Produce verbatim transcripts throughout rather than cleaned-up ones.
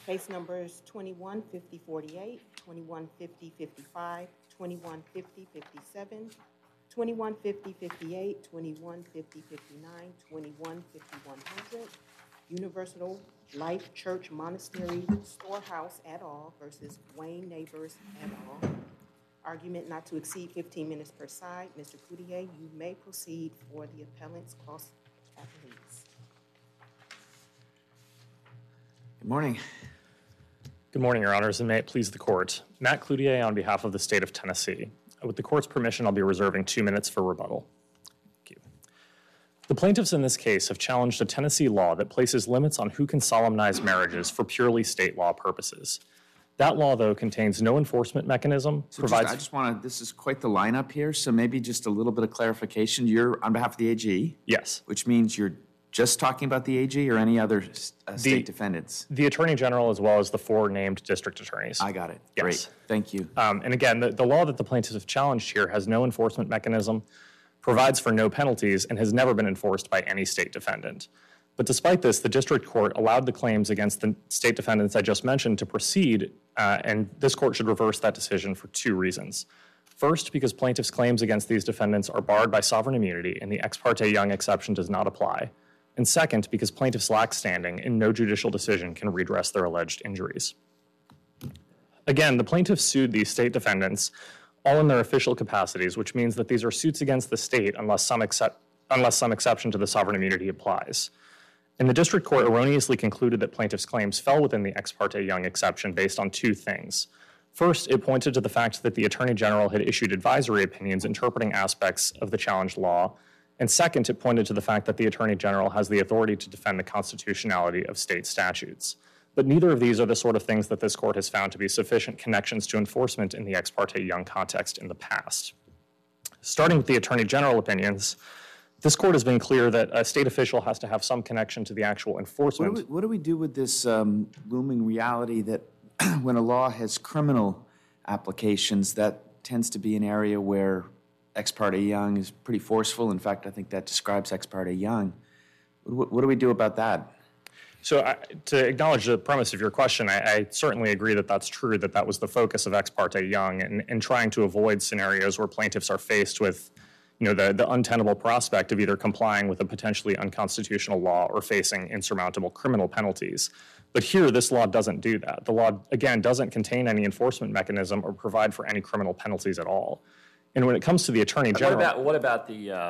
Case numbers twenty-one fifty forty-eight, twenty-one fifty fifty-five, twenty-one fifty fifty-seven, twenty-one fifty fifty-eight, twenty-one fifty fifty-nine, twenty-one fifty one hundred, Universal Life Church Monastery Storehouse et al. Versus Wayne Neighbors et al. Argument not to exceed fifteen minutes per side. Mister Coutier, you may proceed for the appellants cross appellees. Good morning. Good morning, Your Honors, and may it please the Court. Matt Cloutier on behalf of the State of Tennessee. With the Court's permission, I'll be reserving two minutes for rebuttal. Thank you. The plaintiffs in this case have challenged a Tennessee law that places limits on who can solemnize marriages for purely state law purposes. That law, though, contains no enforcement mechanism, So provides... just, I just want to, this is quite the lineup here, so maybe just a little bit of clarification. You're on behalf of the A G? Yes. Which means you're just talking about the A G or any other uh, state The- defendants? The Attorney General as well as the four named district attorneys. I got it. Yes. Great. Thank you. Um, and again, the, the law that the plaintiffs have challenged here has no enforcement mechanism, provides for no penalties, and has never been enforced by any state defendant. But despite this, the district court allowed the claims against the state defendants I just mentioned to proceed, uh, and this court should reverse that decision for two reasons. First, because plaintiffs' claims against these defendants are barred by sovereign immunity and the Ex parte Young exception does not apply. And second, because plaintiffs lack standing and no judicial decision can redress their alleged injuries. Again, the plaintiffs sued these state defendants all in their official capacities, which means that these are suits against the state unless some, except, unless some exception to the sovereign immunity applies. And the district court erroneously concluded that plaintiffs' claims fell within the Ex parte Young exception based on two things. First, it pointed to the fact that the Attorney General had issued advisory opinions interpreting aspects of the challenged law. And second, it pointed to the fact that the Attorney General has the authority to defend the constitutionality of state statutes. But neither of these are the sort of things that this court has found to be sufficient connections to enforcement in the Ex parte Young context in the past. Starting with the Attorney General opinions, this court has been clear that a state official has to have some connection to the actual What enforcement. do we, what do, we do with this um, looming reality that when a law has criminal applications, that tends to be an area where Ex parte Young is pretty forceful. In fact, I think that describes Ex parte Young. What, what do we do about that? So I, to acknowledge the premise of your question, I, I certainly agree that that's true, that that was the focus of Ex parte Young, and, and trying to avoid scenarios where plaintiffs are faced with, you know, the, the untenable prospect of either complying with a potentially unconstitutional law or facing insurmountable criminal penalties. But here, this law doesn't do that. The law, again, doesn't contain any enforcement mechanism or provide for any criminal penalties at all. And when it comes to the Attorney General... What about, what about the, uh,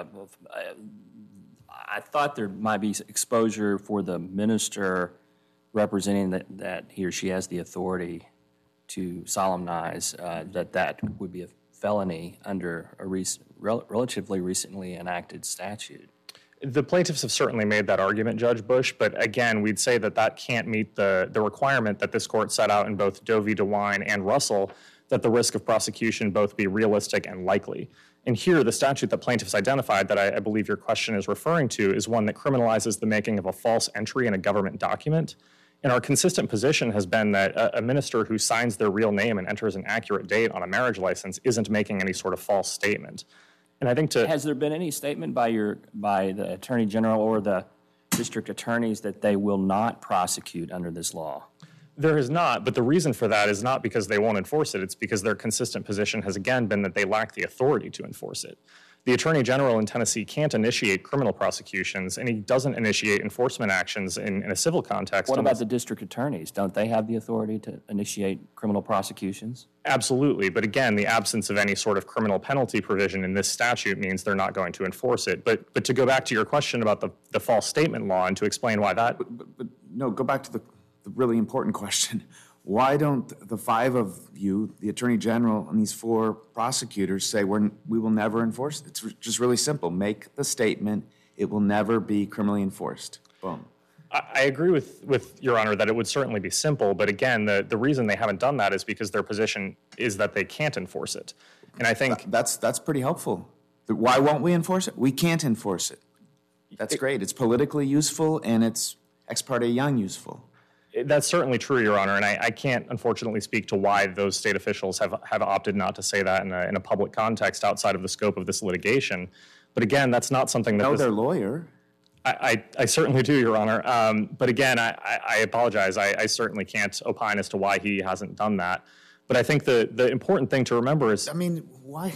I thought there might be exposure for the minister representing that, that he or she has the authority to solemnize, uh, that that would be a felony under a rec- rel- relatively recently enacted statute. The plaintiffs have certainly made that argument, Judge Bush, but again, we'd say that that can't meet the, the requirement that this court set out in both Doe v. DeWine and Russell, that the risk of prosecution both be realistic and likely. And here, the statute that plaintiffs identified that I, I believe your question is referring to is one that criminalizes the making of a false entry in a government document. And our consistent position has been that a, a minister who signs their real name and enters an accurate date on a marriage license isn't making any sort of false statement. And I think to... Has there been any statement by your by the Attorney General or the district attorneys that they will not prosecute under this law? There is not, but the reason for that is not because they won't enforce it. It's because their consistent position has, again, been that they lack the authority to enforce it. The Attorney General in Tennessee can't initiate criminal prosecutions, and he doesn't initiate enforcement actions in, in a civil context. What about the district attorneys? Don't they have the authority to initiate criminal prosecutions? Absolutely, but again, the absence of any sort of criminal penalty provision in this statute means they're not going to enforce it. But but to go back to your question about the, the false statement law and to explain why that... But, but, but no, go back to the, the really important question. Why don't the five of you, the Attorney General and these four prosecutors, say we're, we will never enforce it? It's just really simple. Make the statement, it will never be criminally enforced. Boom. I, I agree with, with Your Honor that it would certainly be simple, but again, the, the reason they haven't done that is because their position is that they can't enforce it. And I think... That, that's, that's pretty helpful. Why won't we enforce it? We can't enforce it. That's it, great. It's politically useful and it's Ex parte Young useful. That's certainly true, Your Honor, and I, I can't, unfortunately, speak to why those state officials have, have opted not to say that in a, in a public context outside of the scope of this litigation. But again, that's not something that... No, this, their lawyer. I, I, I certainly do, Your Honor. Um, but again, I, I, I apologize. I, I certainly can't opine as to why he hasn't done that. But I think the, the important thing to remember is... I mean, why?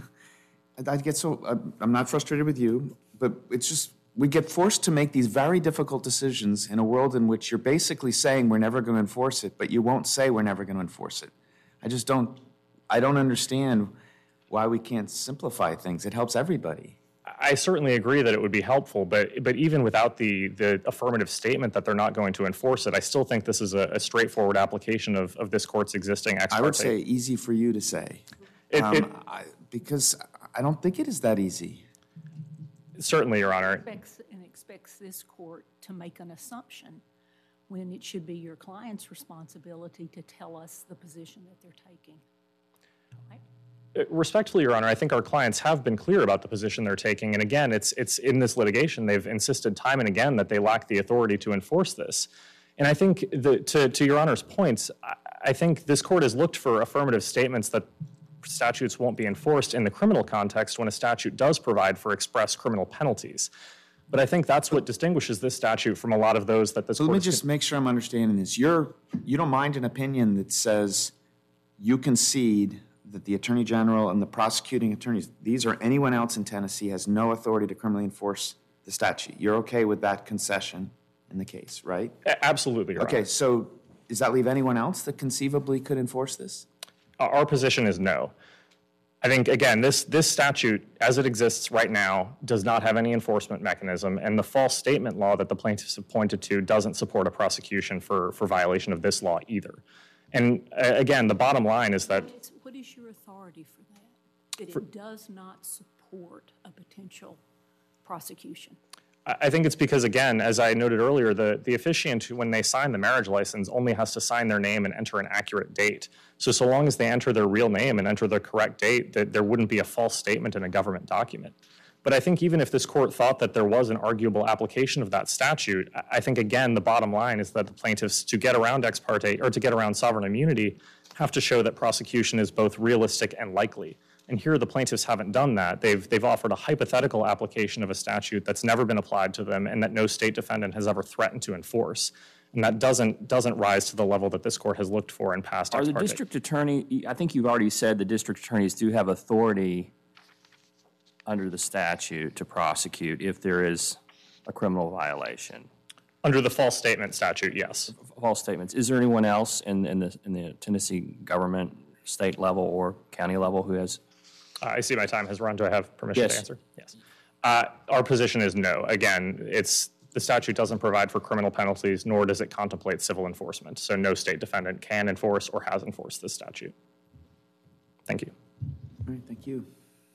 I get so... I'm not frustrated with you, but it's just... We get forced to make these very difficult decisions in a world in which you're basically saying we're never going to enforce it, but you won't say we're never going to enforce it. I just don't... I don't understand why we can't simplify things. It helps everybody. I certainly agree that it would be helpful, but but even without the the affirmative statement that they're not going to enforce it, I still think this is a, a straightforward application of, of this court's existing ex parte. I would say easy for you to say, It, um, it, I, because I don't think it is that easy. certainly, Your Honor. Expects, and expects this court to make an assumption when it should be your client's responsibility to tell us the position that they're taking. Right? Respectfully, Your Honor, I think our clients have been clear about the position they're taking. And again, it's it's in this litigation, they've insisted time and again that they lack the authority to enforce this. And I think, the, to, to Your Honor's points, I, I think this court has looked for affirmative statements that statutes won't be enforced in the criminal context when a statute does provide for express criminal penalties. But I think that's what distinguishes this statute from a lot of those that this So court let me has just make sure I'm understanding this. You're, you don't mind an opinion that says you concede that the Attorney General and the prosecuting attorneys, these or anyone else in Tennessee, has no authority to criminally enforce the statute. You're okay with that concession in the case, right? A- Absolutely, Your Okay, Honor. so does that leave anyone else that conceivably could enforce this? Our position is no. I think, again, this, this statute, as it exists right now, does not have any enforcement mechanism, and the false statement law that the plaintiffs have pointed to doesn't support a prosecution for, for violation of this law either. And uh, again, the bottom line is that It's, what is your authority for that? That it does not support a potential prosecution? I I think it's because, again, as I noted earlier, the, the officiant, when they sign the marriage license, only has to sign their name and enter an accurate date. So, so long as they enter their real name and enter the correct date, that there wouldn't be a false statement in a government document. But I think even if this court thought that there was an arguable application of that statute, I think, again, the bottom line is that the plaintiffs, to get around ex parte, or to get around sovereign immunity, have to show that prosecution is both realistic and likely. And here the plaintiffs haven't done that. They've, they've offered a hypothetical application of a statute that's never been applied to them and that no state defendant has ever threatened to enforce. And that doesn't, doesn't rise to the level that this court has looked for in past Are ex the parte. district attorney, I think you've already said the district attorneys do have authority under the statute to prosecute if there is a criminal violation. Under the false statement statute, yes. False statements. Is there anyone else in, in the in the Tennessee government, state level or county level, who has? Uh, I see my time has run. Do I have permission Yes. to answer? Yes. Uh, our position is no. Again, it's the statute doesn't provide for criminal penalties, nor does it contemplate civil enforcement. So no state defendant can enforce or has enforced this statute. Thank you. All right, thank you.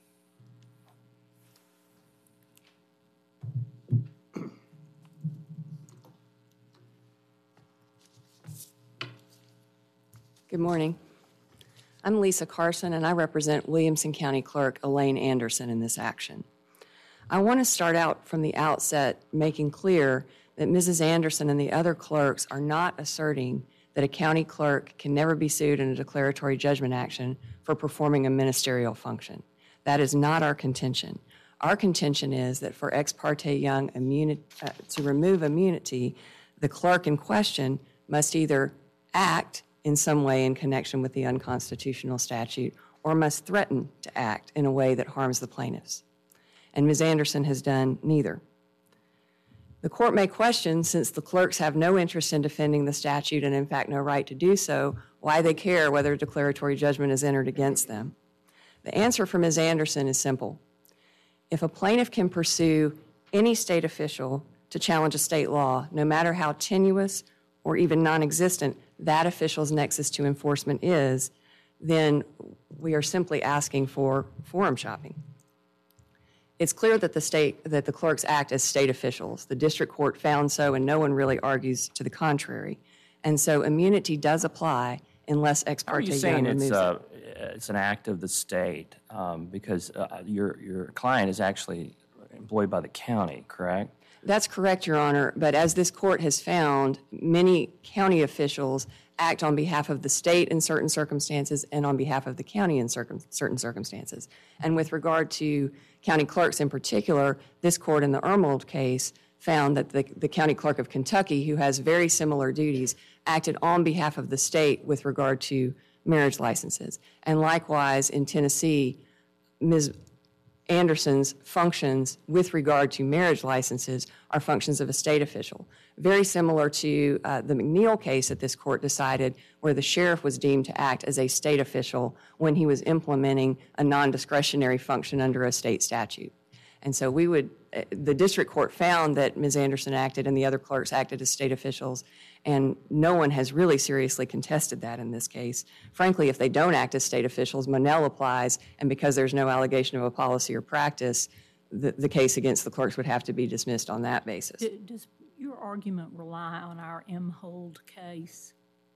Good morning. I'm Lisa Carson, and I represent Williamson County Clerk Elaine Anderson in this action. I want to start out from the outset making clear that Missus Anderson and the other clerks are not asserting that a county clerk can never be sued in a declaratory judgment action for performing a ministerial function. That is not our contention. Our contention is that for Ex parte Young immuni- uh, to remove immunity, the clerk in question must either act in some way in connection with the unconstitutional statute or must threaten to act in a way that harms the plaintiffs. And Miz Anderson has done neither. The court may question, since the clerks have no interest in defending the statute and in fact no right to do so, why they care whether a declaratory judgment is entered against them. The answer for Miz Anderson is simple. If a plaintiff can pursue any state official to challenge a state law, no matter how tenuous or even non-existent that official's nexus to enforcement is, then we are simply asking for forum shopping. It's clear that the state, that the clerks act as state officials. The district court found so, and no one really argues to the contrary. And so immunity does apply unless Ex Are parte you Young saying removes it's it. uh, it's an act of the state um, because uh, your your client is actually employed by the county, correct? That's correct, Your Honor, but as this court has found, many county officials act on behalf of the state in certain circumstances and on behalf of the county in circum- certain circumstances. And with regard to county clerks in particular, this court in the Ermold case found that the, the county clerk of Kentucky, who has very similar duties, acted on behalf of the state with regard to marriage licenses. And likewise, in Tennessee, Miz Anderson's functions with regard to marriage licenses are functions of a state official. Very similar to uh, the McNeil case that this court decided, where the sheriff was deemed to act as a state official when he was implementing a non-discretionary function under a state statute. And so we would, uh, the district court found that Miz Anderson acted and the other clerks acted as state officials, and no one has really seriously contested that in this case. Frankly, if they don't act as state officials, Monell applies, and because there's no allegation of a policy or practice, the, the case against the clerks would have to be dismissed on that basis. Does your argument rely on our Imhold case?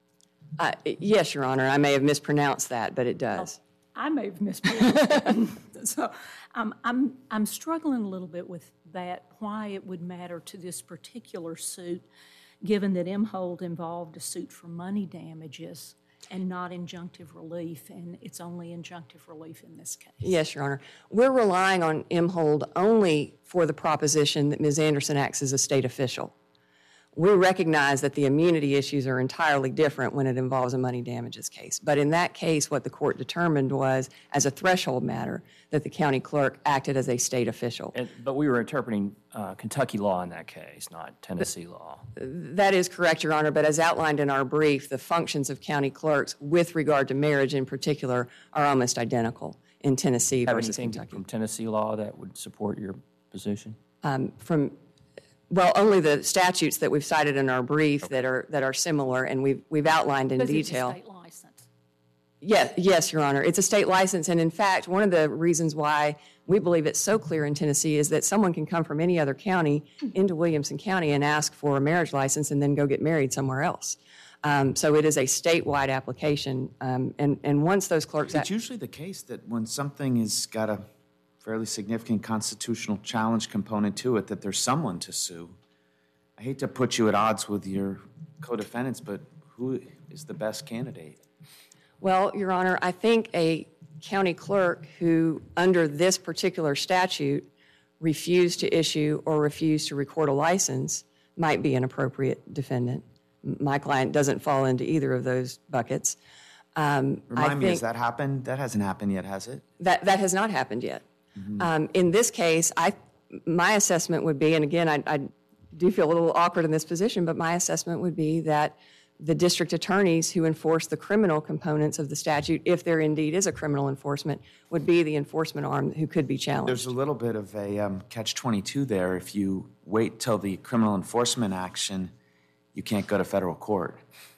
Uh, yes, Your Honor. I may have mispronounced that, but it does. I may have mispronounced it. So um, I'm, I'm struggling a little bit with that, why it would matter to this particular suit, given that Imhold involved a suit for money damages and not injunctive relief, and it's only injunctive relief in this case. Yes, Your Honor. We're relying on Imhold only for the proposition that Miz Anderson acts as a state official. We recognize that the immunity issues are entirely different when it involves a money damages case. But in that case, what the court determined was, as a threshold matter, that the county clerk acted as a state official. And, but we were interpreting uh, Kentucky law in that case, not Tennessee law. That is correct, Your Honor, but as outlined in our brief, the functions of county clerks with regard to marriage in particular are almost identical in Tennessee Have versus anything Kentucky. from Tennessee law that would support your position? Um, from Well, only the statutes that we've cited in our brief that are that are similar, and we've we've outlined in Because detail. it's a state license. Yes, yes, Your Honor. It's a state license, and in fact, one of the reasons why we believe it's so clear in Tennessee is that someone can come from any other county into Williamson County and ask for a marriage license and then go get married somewhere else. Um, so it is a statewide application, um, and and once those clerks, It's usually the case that when something has got a fairly significant constitutional challenge component to it, that there's someone to sue. I hate to put you at odds with your co-defendants, but who is the best candidate? well, Your Honor, I think a county clerk who, under this particular statute, refused to issue or refused to record a license might be an appropriate defendant. My client doesn't fall into either of those buckets. Um, I Remind me, has think that happened? That hasn't happened yet, has it? that that has not happened yet. Um, in this case, I my assessment would be, and again, I, I do feel a little awkward in this position, but my assessment would be that the district attorneys who enforce the criminal components of the statute, if there indeed is a criminal enforcement, would be the enforcement arm who could be challenged. There's a little bit of a um, catch twenty-two there. If you wait till the criminal enforcement action, you can't go to federal court.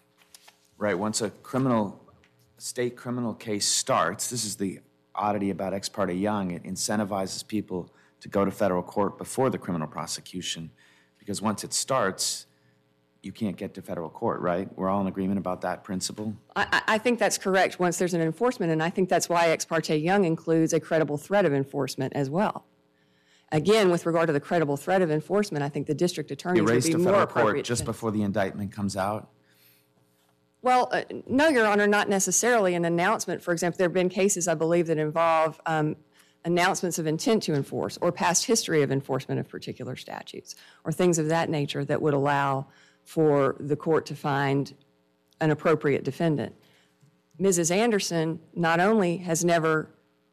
Right? Once a criminal, state criminal case starts, this is the oddity about Ex parte Young, it incentivizes people to go to federal court before the criminal prosecution, because once it starts, you can't get to federal court, right? We're all in agreement about that principle? I, I think that's correct once there's an enforcement, and I think that's why Ex parte Young includes a credible threat of enforcement as well. Again, with regard to the credible threat of enforcement, I think the district attorneys would Erased be to more federal appropriate. court just to- before the indictment comes out? Well, uh, no, Your Honor, not necessarily. An announcement, for example, there have been cases, I believe, that involve um, announcements of intent to enforce or past history of enforcement of particular statutes or things of that nature that would allow for the court to find an appropriate defendant. Missus Anderson not only has never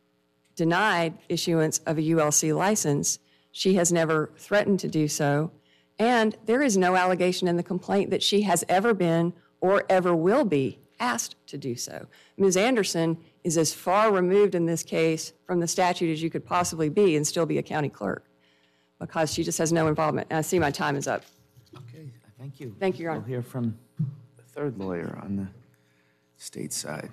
denied issuance of a U L C license, she has never threatened to do so, and there is no allegation in the complaint that she has ever been or ever will be asked to do so. Miz Anderson is as far removed in this case from the statute as you could possibly be and still be a county clerk because she just has no involvement. And I see my time is up. Okay, thank you. Thank you, Your Honor. We'll hear from the third lawyer on the state side.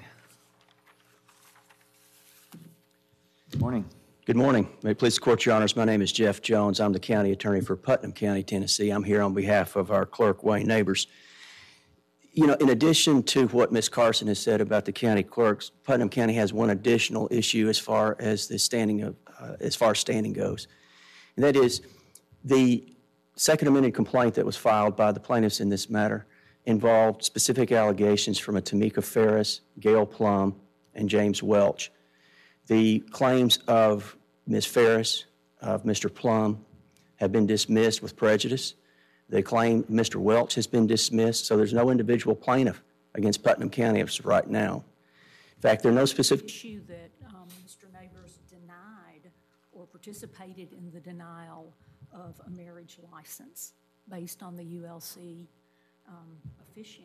Good morning. Good morning. May it please the court, Your Honors. My name is Jeff Jones. I'm the county attorney for Putnam County, Tennessee. I'm here on behalf of our clerk, Wayne Neighbors. You know, in addition to what Miz Carson has said about the county clerks, Putnam County has one additional issue as far as the standing of, uh, as far as standing goes, and that is the Second Amendment complaint that was filed by the plaintiffs in this matter involved specific allegations from a Tamika Ferris, Gail Plum, and James Welch. The claims of Miz Ferris, of Mister Plum, have been dismissed with prejudice. They claim Mister Welch has been dismissed, so there's no individual plaintiff against Putnam County as of right now. In fact, there are no specific... Issue that um, Mister Neighbors denied or participated in the denial of a marriage license based on the U L C um, officiant.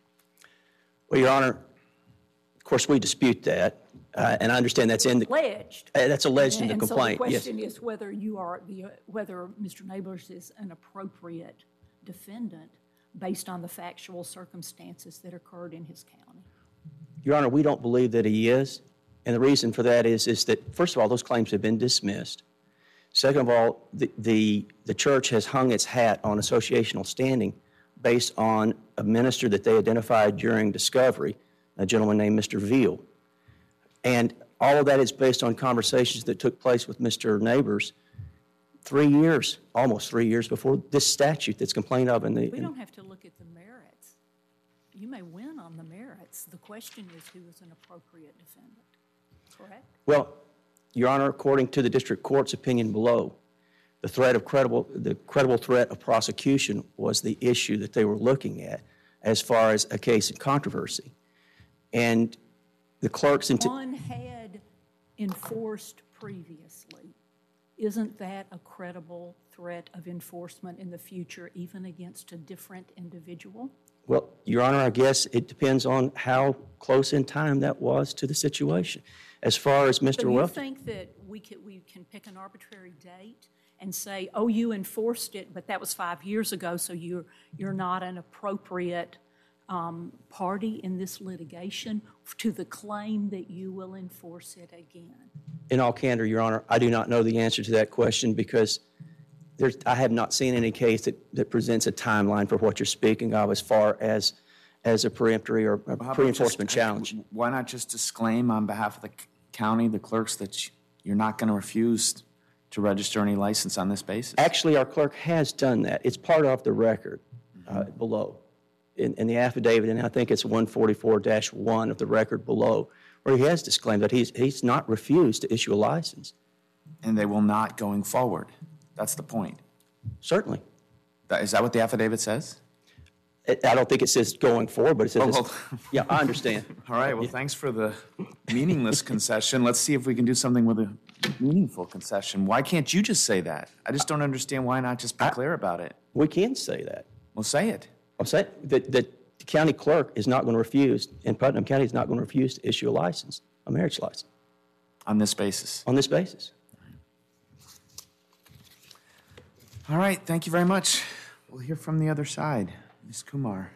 Well, Your Honor, of course, we dispute that, uh, and I understand that's in the... Alleged. Uh, that's alleged in the And complaint, so the yes. question is whether you are, the, whether Mister Neighbors is an appropriate defendant based on the factual circumstances that occurred in his county. Your Honor, we don't believe that he is, and the reason for that is, is that, first of all, those claims have been dismissed. Second of all, the, the, the church has hung its hat on associational standing based on a minister that they identified during discovery, a gentleman named Mister Veal. And all of that is based on conversations that took place with Mister Neighbors three years, almost three years before this statute that's complained of in the... We in, don't have to look at the merits. You may win on the merits. The question is who is an appropriate defendant, correct? Well, Your Honor, according to the district court's opinion below, the threat of credible, the credible threat of prosecution was the issue that they were looking at as far as a case in controversy. And the clerks... Into, One had enforced previously. Isn't that a credible threat of enforcement in the future, even against a different individual? Well, Your Honor, I guess it depends on how close in time that was to the situation. As far as Mister So you Welch... think that we can, we can pick an arbitrary date and say, oh, you enforced it, but that was five years ago, so you're, you're not an appropriate um, party in this litigation to the claim that you will enforce it again? In all candor, Your Honor, I do not know the answer to that question because there's, I have not seen any case that, that presents a timeline for what you're speaking of as far as, as a peremptory or a How about pre-enforcement just- challenge. Why not just disclaim on behalf of the c- county, the clerks, that you- you're not going to refuse to register any license on this basis? Actually, our clerk has done that. It's part of the record uh, below in, in the affidavit, and I think it's one forty-four dash one of the record below, where he has disclaimed that he's, he's not refused to issue a license. And they will not going forward. That's the point. Certainly. That, is that what the affidavit says? It, I don't think it says going forward, but it says, Oh, it's- well. yeah, I understand. All right, well, thanks for the meaningless concession. Let's see if we can do something with a meaningful concession. Why can't you just say that? I just don't understand why not just be clear about it. We can say that. Well, say it. I'm saying that, that the county clerk is not going to refuse, and Putnam County is not going to refuse to issue a license, a marriage license, On this basis. on this basis. All right, thank you very much. We'll hear from the other side. Miz Kumar.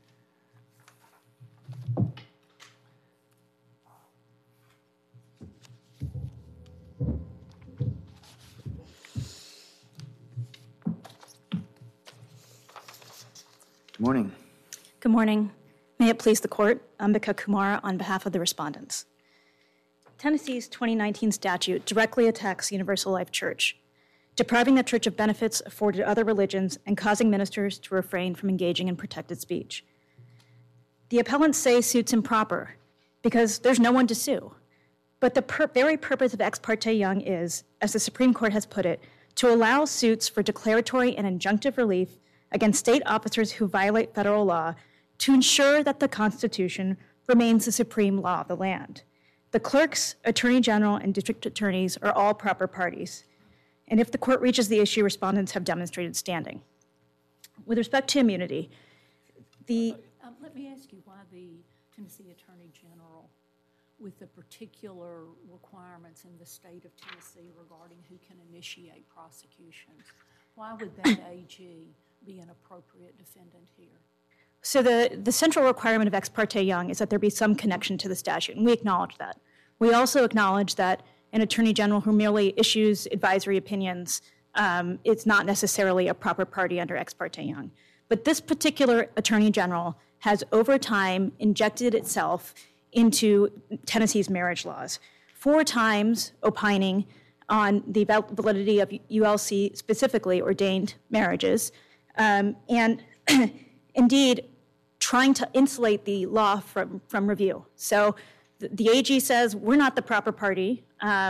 Good morning. Good morning. May it please the court, Ambika Kumar on behalf of the respondents. Tennessee's twenty nineteen statute directly attacks Universal Life Church, depriving the church of benefits afforded other religions and causing ministers to refrain from engaging in protected speech. The appellants say suit's improper because there's no one to sue. But the per- very purpose of Ex parte Young is, as the Supreme Court has put it, to allow suits for declaratory and injunctive relief against state officers who violate federal law to ensure that the Constitution remains the supreme law of the land. The clerks, attorney general, and district attorneys are all proper parties. And if the court reaches the issue, respondents have demonstrated standing. With respect to immunity, the... Um, let me ask you why the Tennessee Attorney General, with the particular requirements in the state of Tennessee regarding who can initiate prosecutions, why would that A G be an appropriate defendant here? So the, the central requirement of Ex parte Young is that there be some connection to the statute, and we acknowledge that. We also acknowledge that an attorney general who merely issues advisory opinions, um, it's not necessarily a proper party under Ex parte Young. But this particular attorney general has over time injected itself into Tennessee's marriage laws, four times opining on the validity of U L C specifically ordained marriages, um, and indeed trying to insulate the law from, from review. So the, the A G says we're not the proper party, um,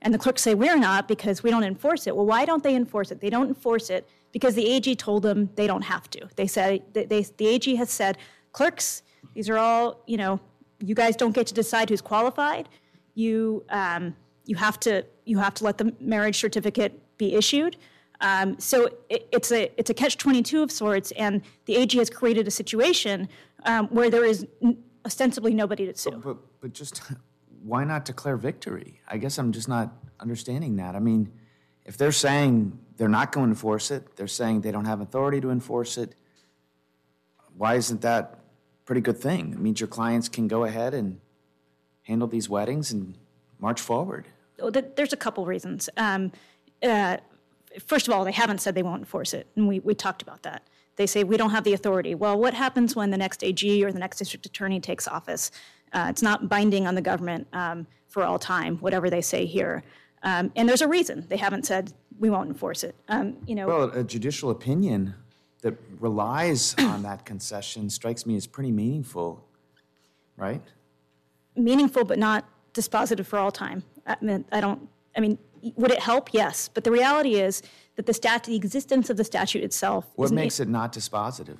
And the clerks say, we're not because we don't enforce it. Well, why don't they enforce it? They don't enforce it because the A G told them they don't have to. They said, they, they, the A G has said, clerks, these are all, you know, you guys don't get to decide who's qualified. You, um, you, have, to, you have to let the marriage certificate be issued. Um, so it, it's a it's a catch twenty-two of sorts, and the A G has created a situation um, where there is n- ostensibly nobody to sue. But, but, but just why not declare victory? I guess I'm just not understanding that. I mean, if they're saying they're not going to enforce it, they're saying they don't have authority to enforce it, why isn't that a pretty good thing? It means your clients can go ahead and handle these weddings and march forward. Well, there's a couple reasons. Um, uh, First of all, they haven't said they won't enforce it, and we, we talked about that. They say we don't have the authority. Well, what happens when the next A G or the next district attorney takes office? Uh, it's not binding on the government um, for all time, whatever they say here. Um, and there's a reason they haven't said we won't enforce it. Um, you know, Well, a judicial opinion that relies on that concession strikes me as pretty meaningful, right? meaningful but not dispositive for all time. I mean, I don't. I mean. Would it help? Yes. But the reality is that the stat, the existence of the statute itself. What is makes it not dispositive?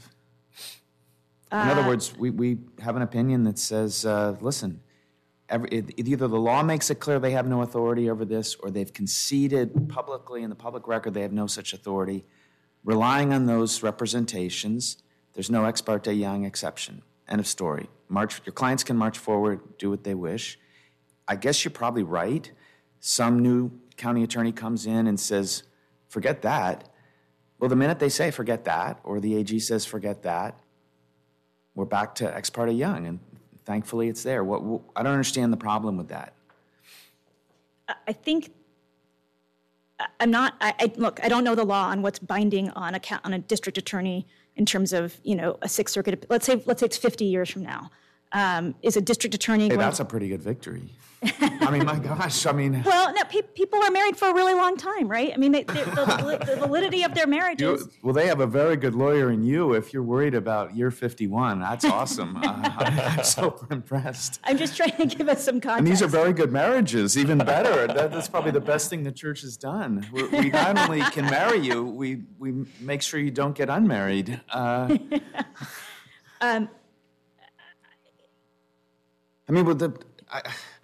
In other words, we, we have an opinion that says, uh, listen, every, it, either the law makes it clear they have no authority over this, or they've conceded publicly in the public record they have no such authority. Relying on those representations, there's no ex parte Young exception. End of story. March. Your clients can march forward, do what they wish. I guess you're probably right. Some new county attorney comes in and says, forget that. Well, the minute they say forget that, or the A G says forget that, we're back to ex parte Young, and thankfully it's there. What, what, I don't understand the problem with that. I think I'm not. I, I look. I don't know the law on what's binding on a on a district attorney in terms of you know a Sixth Circuit. Let's say let's say it's fifty years from now. Um, is a district attorney? Hey, going that's a pretty good victory. I mean, my gosh. I mean, well, no. Pe- people are married for a really long time, right? I mean, they, the, the, the validity of their marriages. you, well, they have a very good lawyer in you. If you're worried about year fifty-one, that's awesome. uh, I'm so impressed. I'm just trying to give us some context. And these are very good marriages, even better. That, that's probably the best thing the church has done. We're, we not only can marry you, we we make sure you don't get unmarried. Uh, um, I mean, with the I,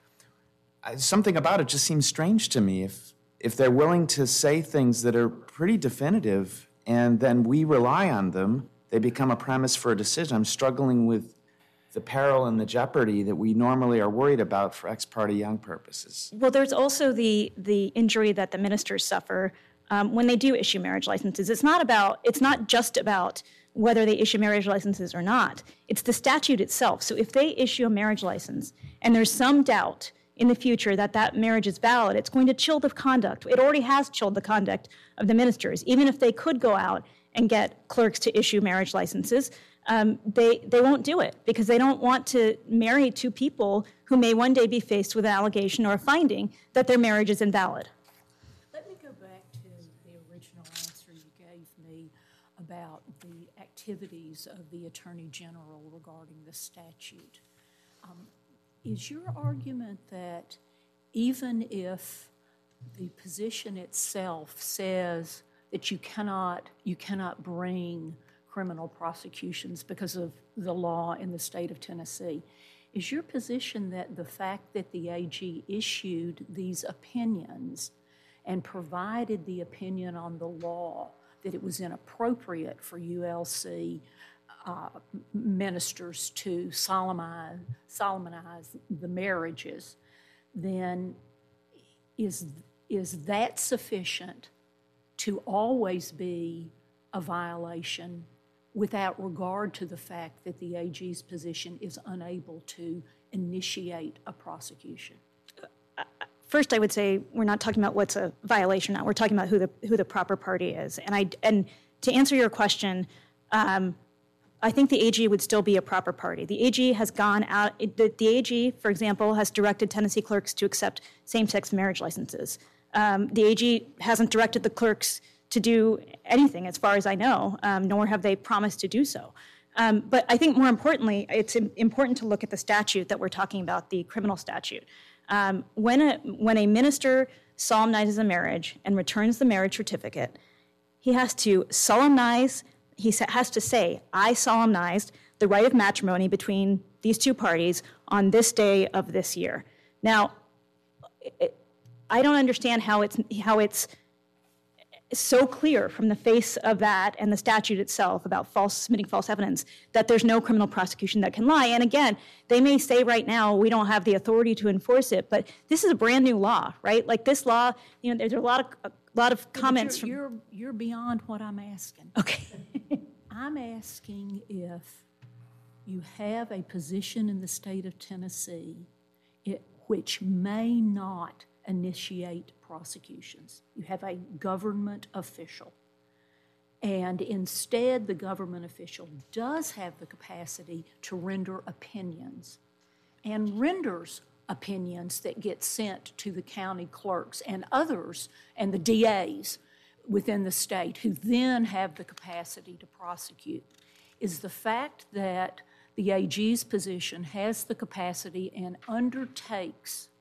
I, something about it just seems strange to me. If if they're willing to say things that are pretty definitive, and then we rely on them, they become a premise for a decision. I'm struggling with the peril and the jeopardy that we normally are worried about for ex parte Young purposes. Well, there's also the the injury that the ministers suffer um, when they do issue marriage licenses. It's not about. It's not just about whether they issue marriage licenses or not. It's the statute itself. So if they issue a marriage license and there's some doubt in the future that that marriage is valid, it's going to chill the conduct. It already has chilled the conduct of the ministers. Even if they could go out and get clerks to issue marriage licenses, um, they, they won't do it because they don't want to marry two people who may one day be faced with an allegation or a finding that their marriage is invalid. Let me go back to the original answer you gave me about the activities of the Attorney General regarding the statute. Um, is your argument that even if the position itself says that you cannot you cannot bring criminal prosecutions because of the law in the state of Tennessee, is your position that the fact that the A G issued these opinions and provided the opinion on the law that it was inappropriate for U L C uh, ministers to solemnize, solemnize the marriages, then is, is that sufficient to always be a violation without regard to the fact that the A G's position is unable to initiate a prosecution? First, I would say we're not talking about what's a violation now. We're talking about who the who the proper party is. And I and to answer your question, um, I think the A G would still be a proper party. The A G has gone out. It, the, the A G, for example, has directed Tennessee clerks to accept same-sex marriage licenses. Um, the A G hasn't directed the clerks to do anything, as far as I know, um, nor have they promised to do so. Um, but I think more importantly, it's important to look at the statute that we're talking about, the criminal statute. Um, when a when a minister solemnizes a marriage and returns the marriage certificate, he has to solemnize, he has to say, I solemnized the right of matrimony between these two parties on this day of this year. Now, it, I don't understand how it's how it's so clear from the face of that and the statute itself about false submitting false evidence that there's no criminal prosecution that can lie. And again, they may say right now we don't have the authority to enforce it, but this is a brand new law, right? Like this law, you know, there's a lot of a lot of comments You're, from. you're, you're beyond what I'm asking. Okay. I'm asking if you have a position in the state of Tennessee it, which may not initiate prosecutions. You have a government official. And instead, the government official does have the capacity to render opinions and renders opinions that get sent to the county clerks and others and the D As within the state who then have the capacity to prosecute. Is the fact that the A G's position has the capacity and undertakes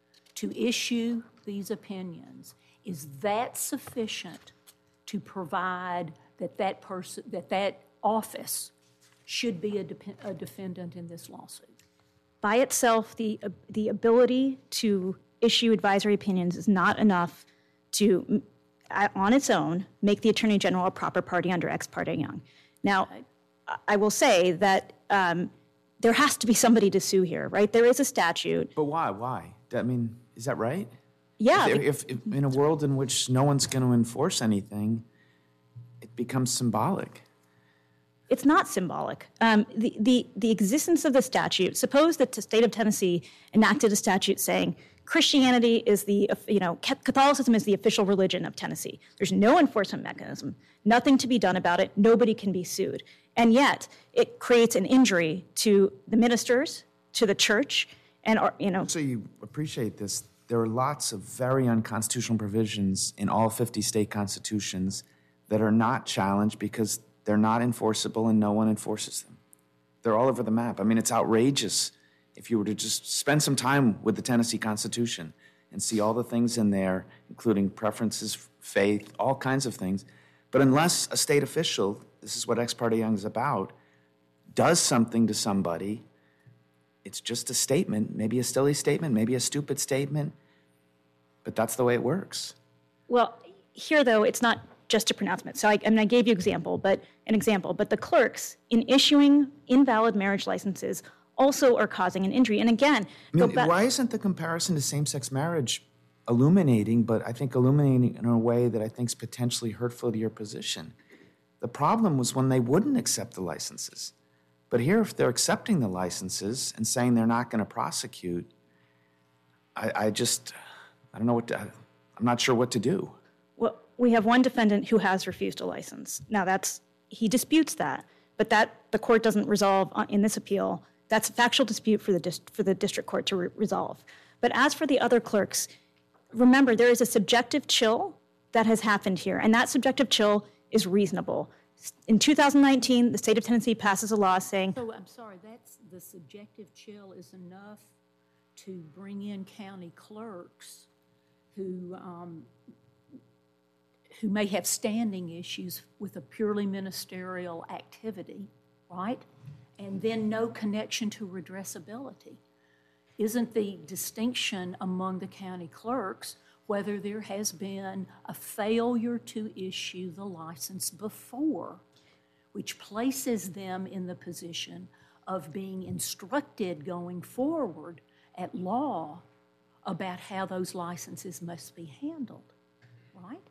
to issue these opinions, is that sufficient to provide that that person, that that office should be a, de- a defendant in this lawsuit? By itself, the, uh, the ability to issue advisory opinions is not enough to, uh, on its own, make the Attorney General a proper party under Ex parte Young. Now, I, I will say that um, there has to be somebody to sue here, right? There is a statute. But why? Why? I mean, is that right? Yeah. If, if, if in a world in which no one's going to enforce anything, it becomes symbolic. It's not symbolic. Um, the, the, the existence of the statute, suppose that the state of Tennessee enacted a statute saying Christianity is the, you know, Catholicism is the official religion of Tennessee. There's no enforcement mechanism, nothing to be done about it, nobody can be sued. And yet it creates an injury to the ministers, to the church, and, you know. So you appreciate this. There are lots of very unconstitutional provisions in all fifty state constitutions that are not challenged because they're not enforceable and no one enforces them. They're all over the map. I mean, it's outrageous if you were to just spend some time with the Tennessee Constitution and see all the things in there, including preferences, faith, all kinds of things. But unless a state official, this is what Ex parte Young is about, does something to somebody, it's just a statement, maybe a silly statement, maybe a stupid statement, but that's the way it works. Well, here, though, it's not just a pronouncement. So I, I mean, I gave you example, but an example, but the clerks in issuing invalid marriage licenses also are causing an injury. And again, I mean, go back- why isn't the comparison to same-sex marriage illuminating, but I think illuminating in a way that I think is potentially hurtful to your position? The problem was when they wouldn't accept the licenses. But here, if they're accepting the licenses and saying they're not going to prosecute, I, I just, I don't know what to, I'm not sure what to do. Well, we have one defendant who has refused a license. Now, that's, he disputes that, but that the court doesn't resolve in this appeal. That's a factual dispute for the dis- for the district court to re- resolve. But as for the other clerks, remember, there is a subjective chill that has happened here, and that subjective chill is reasonable. In two thousand nineteen, the state of Tennessee passes a law saying... So, I'm sorry, that's the subjective chill is enough to bring in county clerks who um, who may have standing issues with a purely ministerial activity, right? And then no connection to redressability. Isn't the distinction among the county clerks whether there has been a failure to issue the license before, which places them in the position of being instructed going forward at law about how those licenses must be handled, right?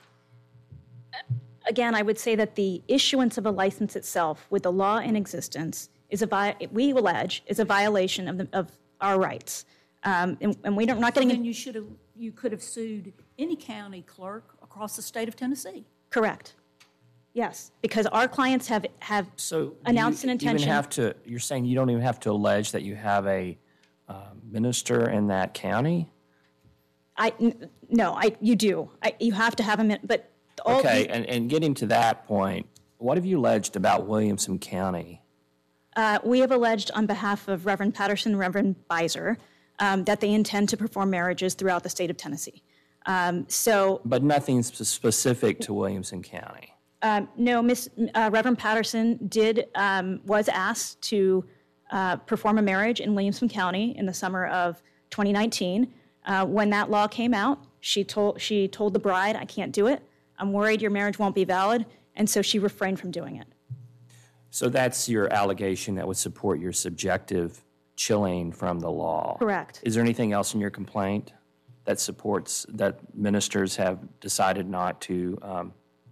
Again, I would say that the issuance of a license itself with the law in existence is a vi- we allege is a violation of, the, of our rights. Um, and, and we don't, we're not getting... Then you should have, you could have sued any county clerk across the state of Tennessee. Correct. Yes, because our clients have, have So announced you an intention. Even have to, you're saying you don't even have to allege that you have a uh, minister in that county? I, n- no, I, you do. I, you have to have a, min- but all... Okay, the- and, and getting to that point, what have you alleged about Williamson County? Uh, we have alleged on behalf of Reverend Patterson, Reverend Beiser, um, that they intend to perform marriages throughout the state of Tennessee. Um, so, But nothing sp- specific to Williamson County. um, no, Miss uh, Reverend Patterson did um, was asked to uh, perform a marriage in Williamson County in the summer of twenty nineteen. Uh, when that law came out, she told she told the bride, "I can't do it. I'm worried your marriage won't be valid," and so she refrained from doing it. So that's your allegation that would support your subjective chilling from the law? Correct. Is there anything else in your complaint that supports that ministers have decided not to um,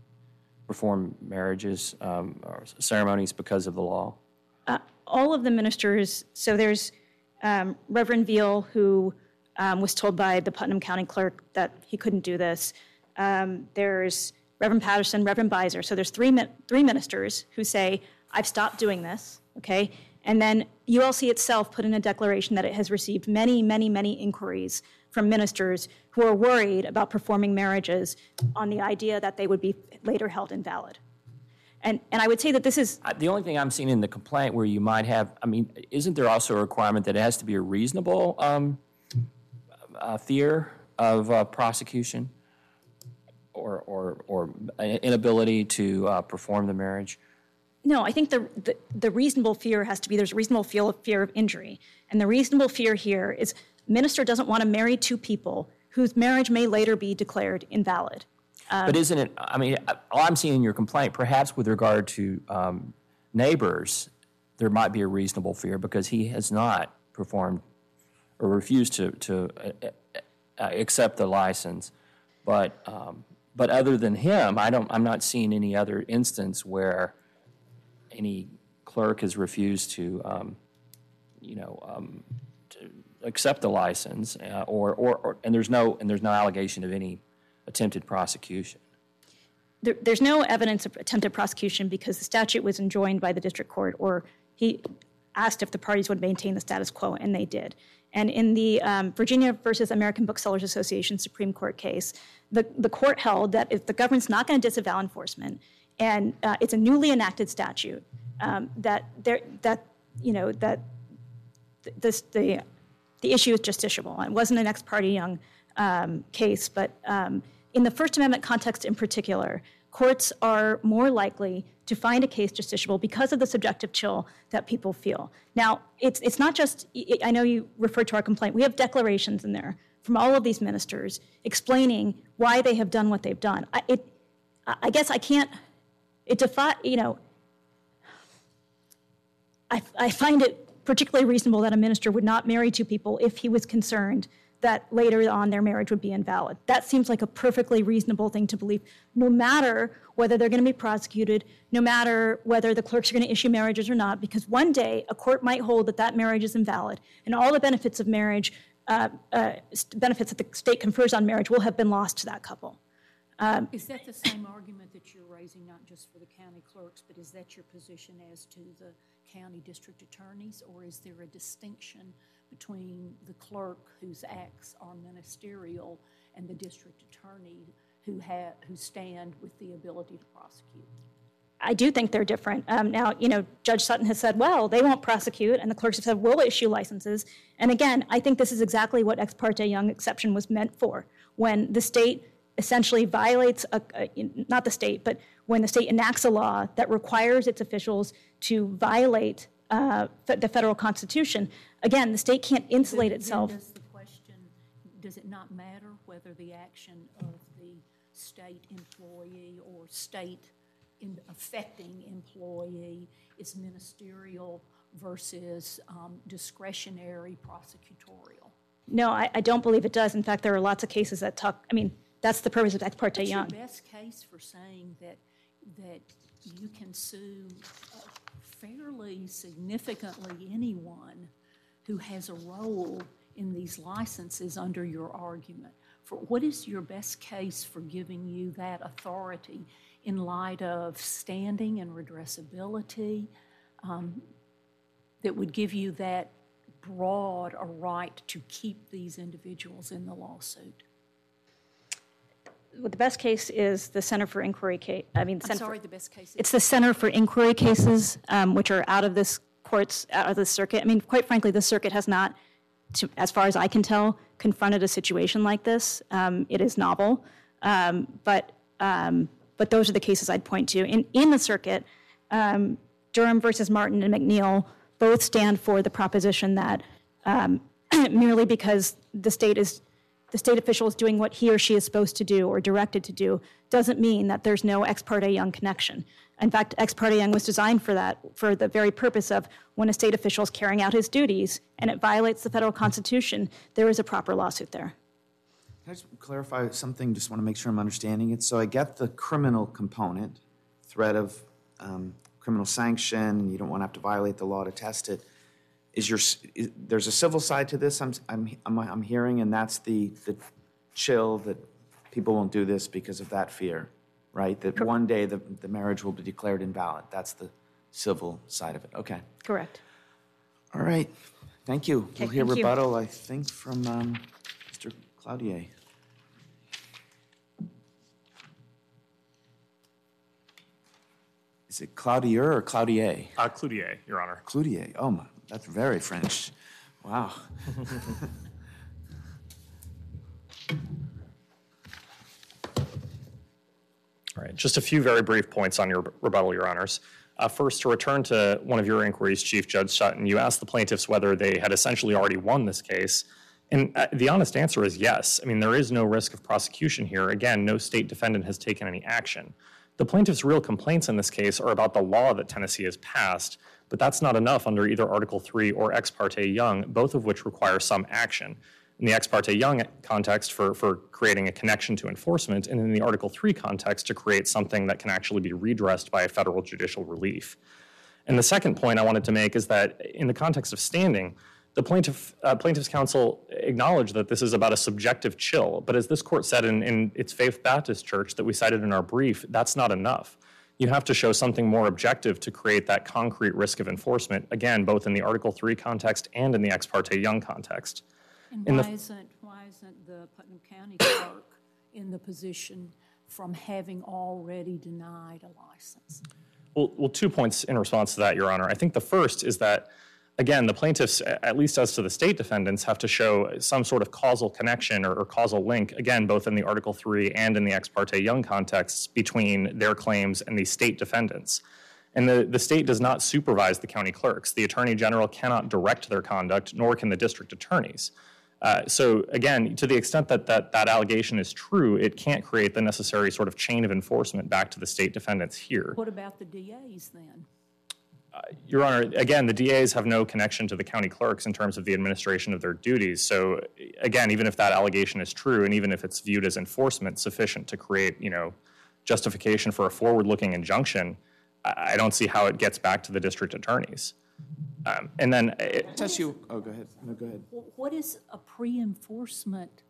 perform marriages um, or ceremonies because of the law? Uh, all of the ministers, so there's um, Reverend Veal, who um, was told by the Putnam County clerk that he couldn't do this. Um, there's Reverend Patterson, Reverend Beiser. So there's three mi- three ministers who say, I've stopped doing this, okay? And then U L C itself put in a declaration that it has received many, many, many inquiries from ministers who are worried about performing marriages on the idea that they would be later held invalid. And and I would say that this is... The only thing I'm seeing in the complaint where you might have, I mean, isn't there also a requirement that it has to be a reasonable um, uh, fear of uh, prosecution or, or, or inability to uh, perform the marriage? No, I think the, the the reasonable fear has to be there's a reasonable fear of, fear of injury. And the reasonable fear here is minister doesn't want to marry two people whose marriage may later be declared invalid. Um, but isn't it, I mean, all I'm seeing in your complaint, perhaps with regard to um, neighbors, there might be a reasonable fear because he has not performed or refused to, to uh, uh, accept the license. But um, but other than him, I don't, I'm not seeing any other instance where any clerk has refused to, um, you know, um, to accept the license, uh, or, or, or and there's no and there's no allegation of any attempted prosecution. there, there's no evidence of attempted prosecution because the statute was enjoined by the district court, or he asked if the parties would maintain the status quo, and they did. And in the um, Virginia versus American Booksellers Association Supreme Court case, the, the court held that if the government's not going to disavow enforcement, and uh, it's a newly enacted statute, um, that there that you know that th- this the the issue is justiciable. It wasn't an ex parte Young um, case, but um, in the First Amendment context in particular, courts are more likely to find a case justiciable because of the subjective chill that people feel. Now, it's it's not just, I know you referred to our complaint, we have declarations in there from all of these ministers explaining why they have done what they've done. I, it, I guess I can't, it defy, you know, I, I find it particularly reasonable that a minister would not marry two people if he was concerned that later on their marriage would be invalid. That seems like a perfectly reasonable thing to believe, no matter whether they're going to be prosecuted, no matter whether the clerks are going to issue marriages or not, because one day a court might hold that that marriage is invalid, and all the benefits of marriage, uh, uh, benefits that the state confers on marriage will have been lost to that couple. Um, Is that the same argument that you're raising, not just for the county clerks, but is that your position as to the county district attorneys, or is there a distinction between the clerk whose acts are ministerial and the district attorney who ha- who stand with the ability to prosecute? I do think they're different. Um, now, you know, Judge Sutton has said, well, they won't prosecute, and the clerks have said, we'll issue licenses. And again, I think this is exactly what Ex parte Young exception was meant for. When the state essentially violates, a, a, not the state, but when the state enacts a law that requires its officials to violate uh, the federal constitution, again, the state can't insulate Then- itself. Then does the question, does it not matter whether the action of the state employee or state in affecting employee is ministerial versus um, discretionary prosecutorial? No, I, I don't believe it does. In fact, there are lots of cases that talk, I mean, that's the purpose of Ex parte What's Young. your best case for saying that that you can sue uh, fairly significantly anyone who has a role in these licenses under your argument? For what is your best case for giving you that authority in light of standing and redressability um, that would give you that broad a right to keep these individuals in the lawsuit? Well, the best case is the Center for Inquiry case. I mean, I'm Center sorry, for, the best case is... it's the Center for Inquiry cases, um, which are out of this court's, out of the circuit. I mean, quite frankly, the circuit has not, to, as far as I can tell, confronted a situation like this. Um, it is novel, um, but um, but those are the cases I'd point to. In in the circuit, um, Durham versus Martin and McNeil both stand for the proposition that um, merely because the state is the state official is doing what he or she is supposed to do or directed to do doesn't mean that there's no ex parte Young connection. In fact, ex parte Young was designed for that, for the very purpose of when a state official is carrying out his duties and it violates the federal constitution, there is a proper lawsuit there. Can I just clarify something? Just want to make sure I'm understanding it. So I get the criminal component, threat of um, criminal sanction, and you don't want to have to violate the law to test it. Is your is, there's a civil side to this? I'm I'm I'm, I'm hearing, and that's the the chill that people won't do this because of that fear, right? That one day the the marriage will be declared invalid. That's the civil side of it. Okay. Correct. All right. Thank you. Okay, we'll hear thank you. rebuttal, I think, from um, Mister Cloutier. Is it Cloutier or Cloutier? Uh, Cloutier, Your Honor. Cloutier. Oh, my, that's very French. Wow. All right, just a few very brief points on your rebuttal, Your Honors. Uh, first, to return to one of your inquiries, Chief Judge Sutton, you asked the plaintiffs whether they had essentially already won this case. And uh, the honest answer is yes. I mean, there is no risk of prosecution here. Again, no state defendant has taken any action. The plaintiffs' real complaints in this case are about the law that Tennessee has passed, but that's not enough under either Article three or Ex parte Young, both of which require some action. In the Ex parte Young context for, for creating a connection to enforcement, and in the Article three context to create something that can actually be redressed by a federal judicial relief. And the second point I wanted to make is that in the context of standing, the plaintiff, uh, plaintiff's counsel acknowledged that this is about a subjective chill, but as this court said in, in its Faith Baptist Church that we cited in our brief, that's not enough. You have to show something more objective to create that concrete risk of enforcement, again, both in the Article three context and in the Ex parte Young context. And In why the- isn't, why isn't the Putnam County clerk in the position from having already denied a license? Well, well, two points in response to that, Your Honor. I think the first is that, again, the plaintiffs, at least as to the state defendants, have to show some sort of causal connection or, or causal link, again, both in the Article three and in the Ex parte Young contexts between their claims and the state defendants. And the, the state does not supervise the county clerks. The attorney general cannot direct their conduct, nor can the district attorneys. Uh, so again, to the extent that, that that allegation is true, it can't create the necessary sort of chain of enforcement back to the state defendants here. What about the D As then? Your Honor, again, the D As have no connection to the county clerks in terms of the administration of their duties. So again, even if that allegation is true, and even if it's viewed as enforcement sufficient to create, you know, justification for a forward-looking injunction, I, I don't see how it gets back to the district attorneys. Um, and then it, Test you. Oh, go ahead. No, go ahead. Wh- What is a pre-enforcement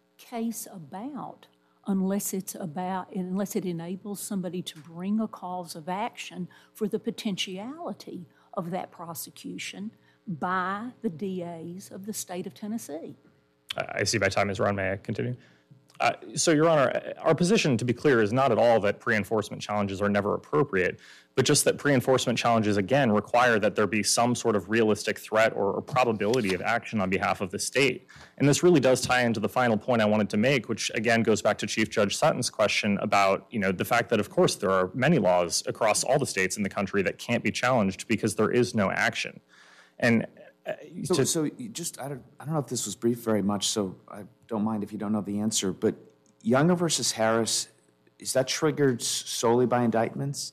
case about unless it's about, unless it enables somebody to bring a cause of action for the potentiality of that prosecution by the D As of the state of Tennessee? I see my time is run. May I continue? Uh, so, Your Honor, our position, to be clear, is not at all that pre-enforcement challenges are never appropriate, but just that pre-enforcement challenges, again, require that there be some sort of realistic threat or, or probability of action on behalf of the state. And this really does tie into the final point I wanted to make, which, again, goes back to Chief Judge Sutton's question about, you know, the fact that, of course, there are many laws across all the states in the country that can't be challenged because there is no action. And uh, So, to, so you just, I don't, I don't know if this was briefed very much, so I don't mind if you don't know the answer, but Younger versus Harris, is that triggered solely by indictments?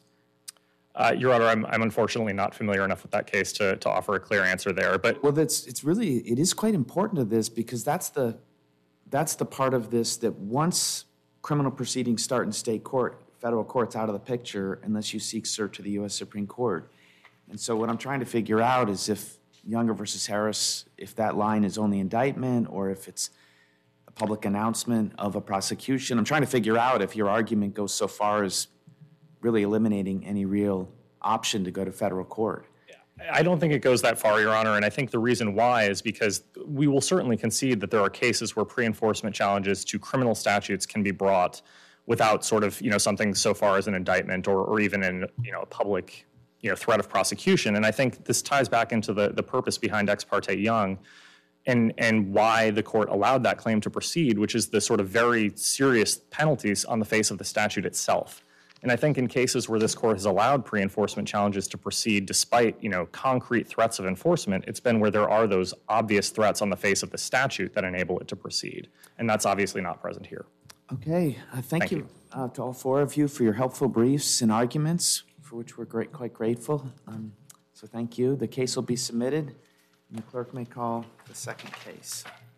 Uh, Your Honor, I'm, I'm unfortunately not familiar enough with that case to, to offer a clear answer there. But Well, that's, it's really, it is quite important to this because that's the, that's the part of this that once criminal proceedings start in state court, federal court's out of the picture unless you seek cert to the U S Supreme Court. And so what I'm trying to figure out is if Younger versus Harris, if that line is only indictment or if it's a public announcement of a prosecution. I'm trying to figure out if your argument goes so far as really eliminating any real option to go to federal court. I don't think it goes that far, Your Honor, and I think the reason why is because we will certainly concede that there are cases where pre-enforcement challenges to criminal statutes can be brought without sort of, you know, something so far as an indictment or, or even in, you know, a public, you know, threat of prosecution. And I think this ties back into the, the purpose behind Ex parte Young. and, and why the court allowed that claim to proceed, which is the sort of very serious penalties on the face of the statute itself. And I think in cases where this court has allowed pre-enforcement challenges to proceed despite, you know, concrete threats of enforcement, it's been where there are those obvious threats on the face of the statute that enable it to proceed. And that's obviously not present here. Okay, uh, thank, Thank you, you. Uh, to all four of you for your helpful briefs and arguments, for which we're great, quite grateful. Um, so thank you. The case will be submitted, and the clerk may call the second case.